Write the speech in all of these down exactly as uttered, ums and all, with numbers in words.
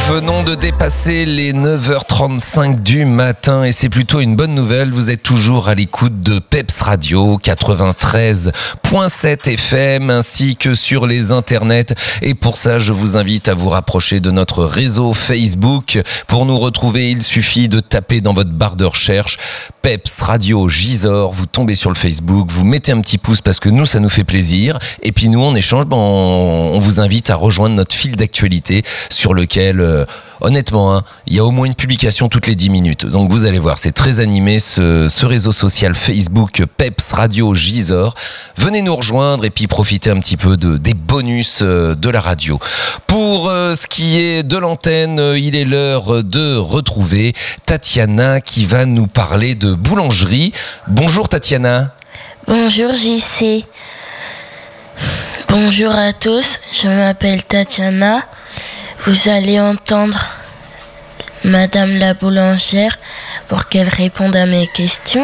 venons de dépasser les neuf heures trente-cinq du matin et c'est plutôt une bonne nouvelle. Vous êtes toujours à l'écoute de Peps Radio quatre-vingt-treize virgule sept F M ainsi que sur les internets. Et pour ça, je vous invite à vous rapprocher de notre réseau Facebook. Pour nous retrouver, il suffit de taper dans votre barre de recherche Peps Radio Gisors. Vous tombez sur le Facebook, vous mettez un petit pouce parce que nous, ça nous fait plaisir. Et puis nous, en échange, ben, on, on vous invite à rejoindre notre fil d'actualité sur lequel, euh, honnêtement, hein, il y a au moins une publication toutes les dix minutes. Donc vous allez voir, c'est très animé ce, ce réseau social Facebook Peps Radio Gisors. Venez nous rejoindre et puis profiter un petit peu de, des bonus euh, de la radio. Pour euh, ce qui est de l'antenne, euh, il est l'heure de retrouver Tatiana qui va nous parler de boulangerie. Bonjour Tatiana. Bonjour J C. Bonjour à tous, je m'appelle Tatiana. Vous allez entendre Madame la boulangère pour qu'elle réponde à mes questions.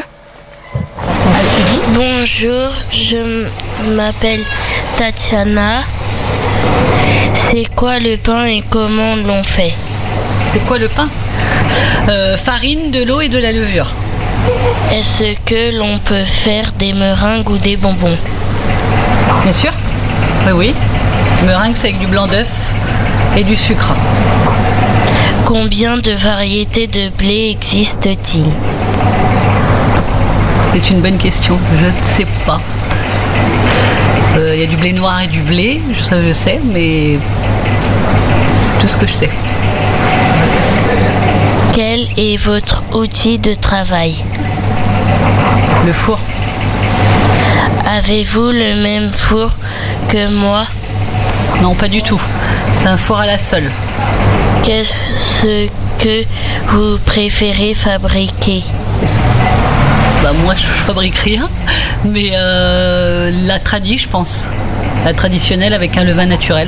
Bonjour, je m'appelle Tatiana. C'est quoi le pain et comment l'on fait? C'est quoi le pain? euh, Farine, de l'eau et de la levure. Est-ce que l'on peut faire des meringues ou des bonbons? Bien sûr. Oui, oui. Meringue, c'est avec du blanc d'œuf et du sucre. Combien de variétés de blé existe-t-il? C'est une bonne question. Je ne sais pas. Il euh, y a du blé noir et du blé, ça je sais, mais c'est tout ce que je sais. Quel est votre outil de travail? Le four. Avez-vous le même four que moi? Non, pas du tout. C'est un four à la sole. Qu'est-ce que vous préférez fabriquer? Bah moi, je fabrique rien, mais euh, la tradi, je pense. La traditionnelle avec un levain naturel.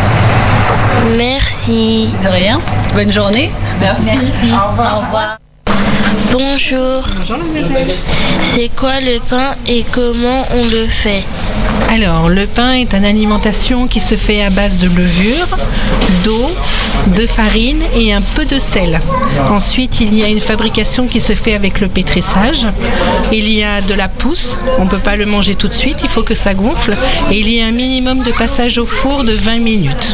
Merci. De rien. Bonne journée. Merci. Merci. Au revoir. Au revoir. Bonjour. Bonjour mademoiselle. C'est quoi le pain et comment on le fait? Alors, le pain est une alimentation qui se fait à base de levure, d'eau, de farine et un peu de sel. Ensuite, il y a une fabrication qui se fait avec le pétrissage. Il y a de la pousse, on ne peut pas le manger tout de suite, il faut que ça gonfle. Et il y a un minimum de passage au four de vingt minutes.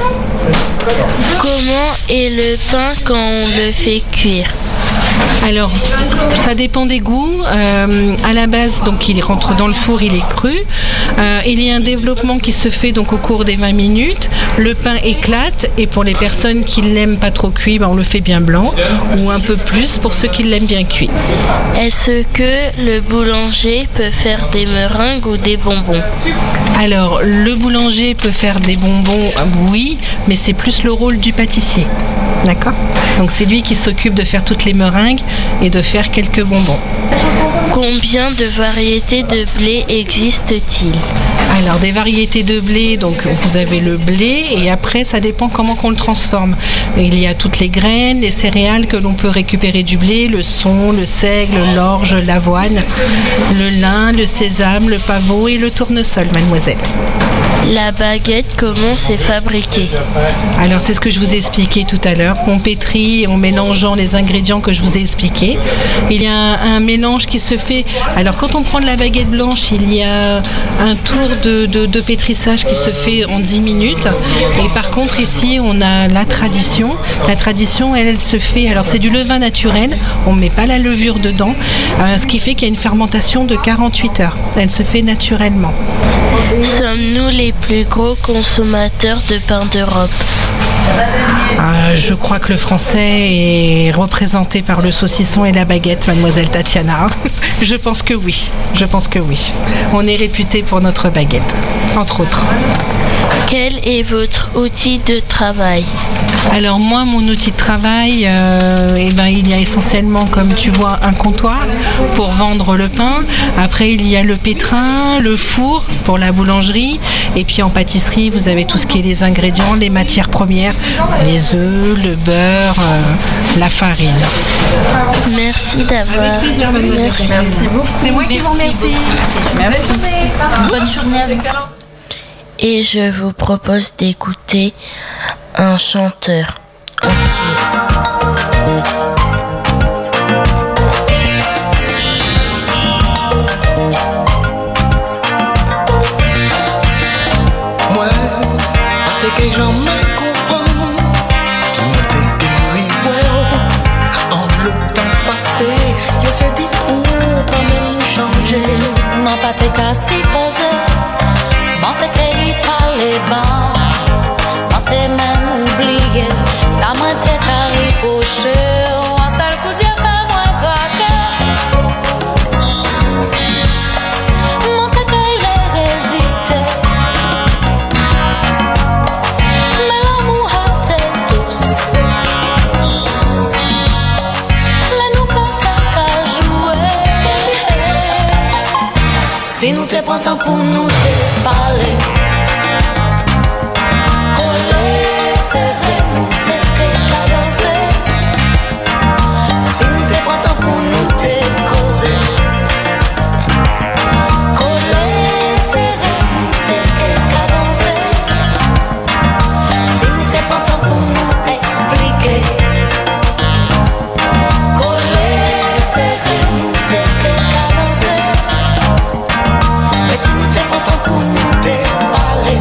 Comment est le pain quand on le fait cuire? Alors, ça dépend des goûts. Euh, à la base, donc, il rentre dans le four, il est cru. Euh, il y a un développement qui se fait donc au cours des vingt minutes. Le pain éclate et pour les personnes qui l'aiment pas trop cuit, ben, on le fait bien blanc ou un peu plus pour ceux qui l'aiment bien cuit. Est-ce que le boulanger peut faire des meringues ou des bonbons? Alors, le boulanger peut faire des bonbons, oui, mais c'est plus le rôle du pâtissier. D'accord? Donc, c'est lui qui s'occupe de faire toutes les meringues et de faire quelques bonbons. Combien de variétés de blé existe-t-il? Alors, des variétés de blé, donc vous avez le blé et après ça dépend comment qu'on le transforme. Il y a toutes les graines, les céréales que l'on peut récupérer du blé, le son, le seigle, l'orge, l'avoine, le lin, le sésame, le pavot et le tournesol, mademoiselle. La baguette, comment c'est fabriqué? Alors c'est ce que je vous ai expliqué tout à l'heure. On pétrit en mélangeant les ingrédients que je vous ai expliqués. Il y a un, un mélange qui se fait. Alors quand on prend de la baguette blanche, il y a un tour de, de, de pétrissage qui se fait en dix minutes. Et par contre ici on a la tradition. La tradition elle, elle se fait. Alors c'est du levain naturel. On ne met pas la levure dedans. Euh, ce qui fait qu'il y a une fermentation de quarante-huit heures. Elle se fait naturellement. Sommes-nous les plus gros consommateurs de pain d'Europe? Ah, je crois que le français est représenté par le saucisson et la baguette, mademoiselle Tatiana. Je pense que oui, je pense que oui. On est réputé pour notre baguette, entre autres. Quel est votre outil de travail? Alors moi, mon outil de travail, euh, eh ben, il y a essentiellement, comme tu vois, un comptoir pour vendre le pain. Après, il y a le pétrin, le four pour la boulangerie. Et puis en pâtisserie, vous avez tout ce qui est les ingrédients, les matières premières, les œufs, le beurre, euh, la farine. Merci d'avoir... Avec plaisir, mademoiselle. Merci. Merci beaucoup. C'est moi qui vous remercie. Merci. Bonne journée avec vous. Et je vous propose d'écouter un chanteur entier. Te kasi pose, man te keri pale ban, man te men oubliye, sa mwen te kari poche, an sal kouzye pa mwen krake. Man te kari le reziste, men l'amou hate tous. Le nou pa ta ka joue. Si nous te prend temps pour nous te parler, coller, serrer, nous te cadencer. Si nous te prend temps pour nous te causer, coller, serrer, nous te cadencer. Si nous te prend temps pour nous expliquer, coller, serrer, nous te cadencer. Si nous t'es content pour nous te parler,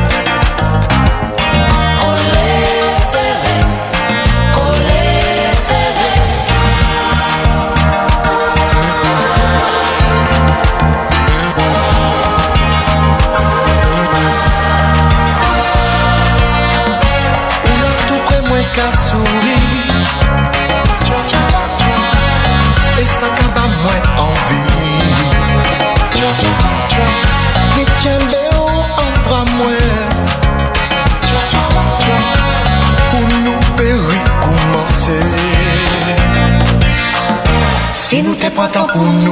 coller, serrer, coller, serrer. Ou là tout près moins qu'à sourire, et ça qu'a pas moins envie. Tiens-le entre moi pour nous périr commencer. Si nous t'es pas temps pour nous